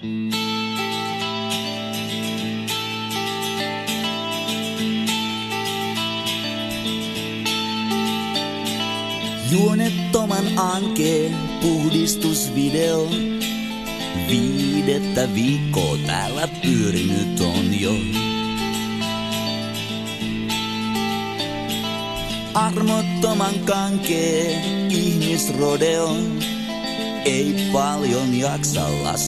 Juonettoman ankeen puhdistusvideo. 5. viikkoa täällä pyörinyt on jo. Armottoman kankee ihmisrodeo. Ei paljon jaksa